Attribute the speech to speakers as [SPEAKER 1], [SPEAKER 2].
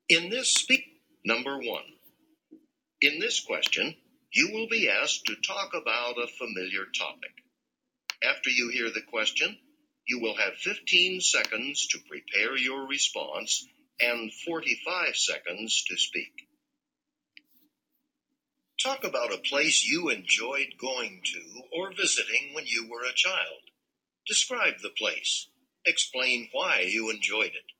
[SPEAKER 1] Number 1. In this question, you will be asked to talk about a familiar topic. After you hear the question, you will have 15 seconds to prepare your response and 45 seconds to speak. Talk about a place you enjoyed going to or visiting when you were a child. Describe the place. Explain why you enjoyed it.